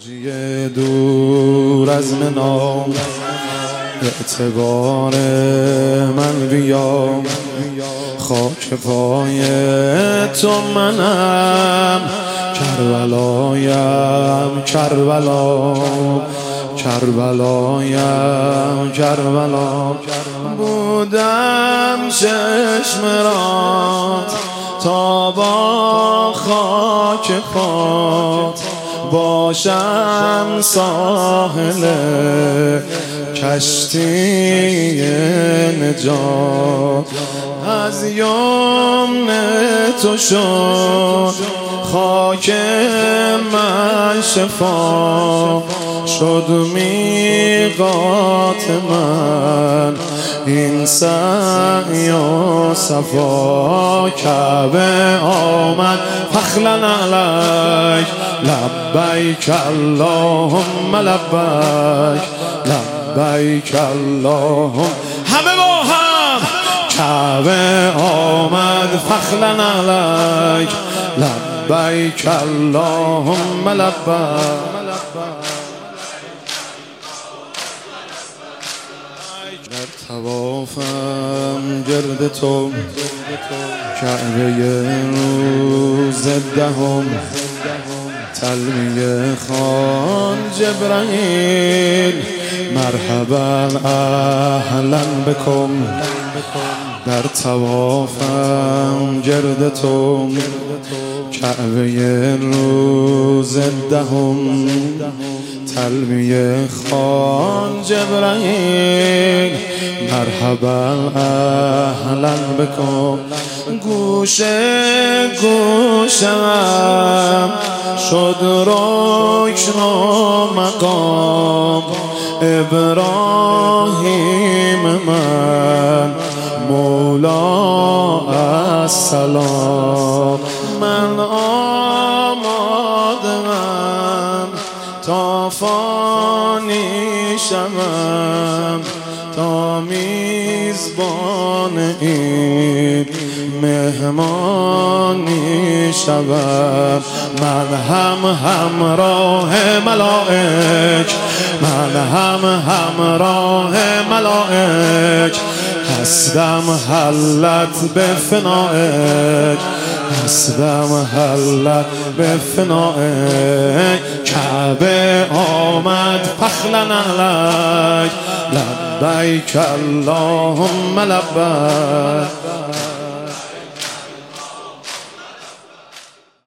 حاجی دور از منام اعتبار من بیا، خاک پای تو منم، کربلایم کربلا، کربلایم کربلا. بودم چشم رات تا با خاک پات باشم ساحل کشتی نجات. از یمن تو شد خاک من شفا، شد میقات من این سعی و صفا. کعبه آمد فخلن علیک، لبیک اللهم لبیک، لبیک اللهم. همه با هم کعبه آمد فخلن علیک، لبیک اللهم لبیک. در طوافم گرد تو کعبه روز دهم، تلبیه خوان جبرائیل مرحبا اهلا بکم. در طوافم گرد تو کعبه روز دهم، تلبیه خوان جبرائیل مرحبا اهلا بکن. گوشه گوشم شد رکن و مقام ابراهیم من، مولا السلام. من آمادم تا فانی شوم، تا میزبان این مهمانی شوم. من هم همراه ملائک، من هم همراه ملائک هستم حلت به فنائک، هستم حلت به فنائک. کعبه آمد فخلن علیک، لبیک اللهم لبیک.